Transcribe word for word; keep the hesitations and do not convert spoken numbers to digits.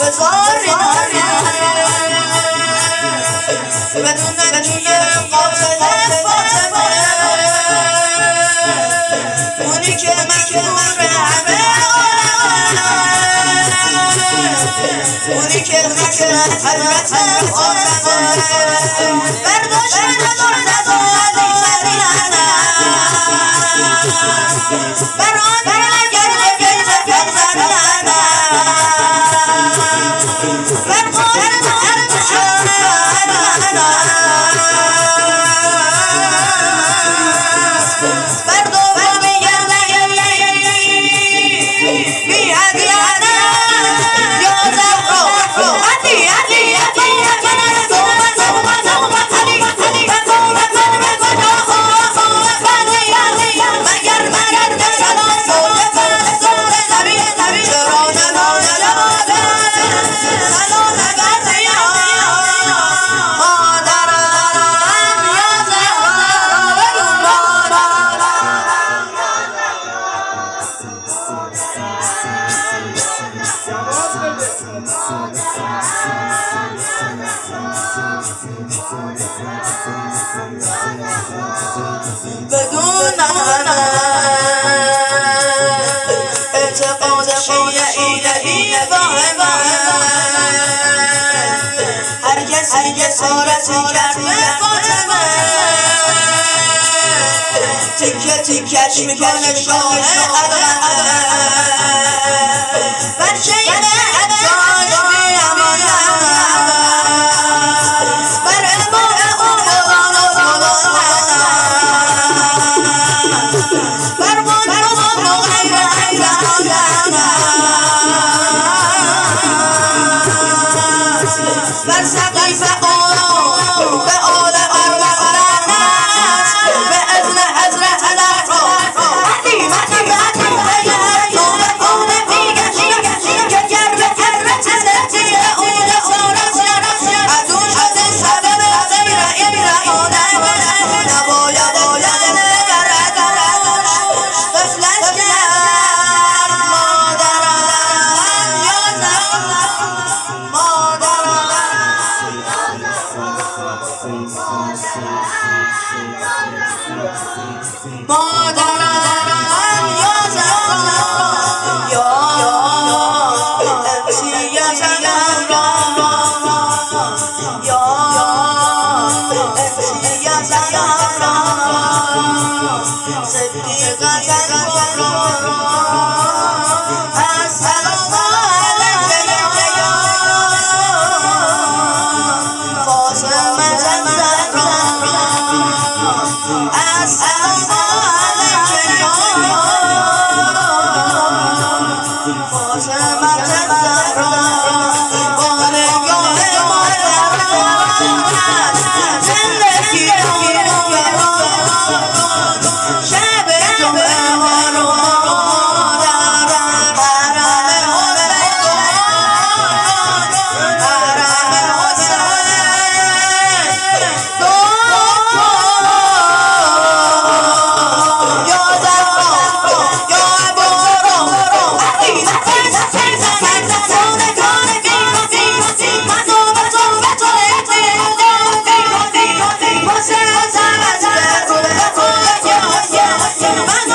بزاری بدون نجوی قاتل فاطمه اونی که مجبور همه اونی که خشم حضرت فاطمه برداشت مرتضی علی سریعنا بران برگر بگیر بگذرنا برقار مهر شهرنا بردو بگیر بگیر بی هدیانا یا زهرا علی علی علی بدون اعتقاد شیعی نبی واهبه هرگز هرگز صورتی کرد به فاطمه تکه تکش میکنه شاه ابله بر شیخ حجاج میامانه بر امام اون قرآن و قرآن بر مدرس و غیر بر سقیف اون به آل ارواح لعنت به اذن حضرت الافراد علی مطلب علی تو به خون میگشی که گر به حضرت نتی اون سارت عدو شده سبب غیر این رعانه نباید باید نگرد غفلت کرد مادرم یا زهرا مادرم مادرم یا زهرا یا انسی یا زهرا یا انسی یا زهرا صدیقة الكبرى السلام عليك يا فاطمة الزهراء السلام عليك يا فاطمة الزهراء بارگاه مادرت زندگی شب جمعه ما رو مادرم حرم حسین حرم حسین یا زهرا یا ابوالفضل علی من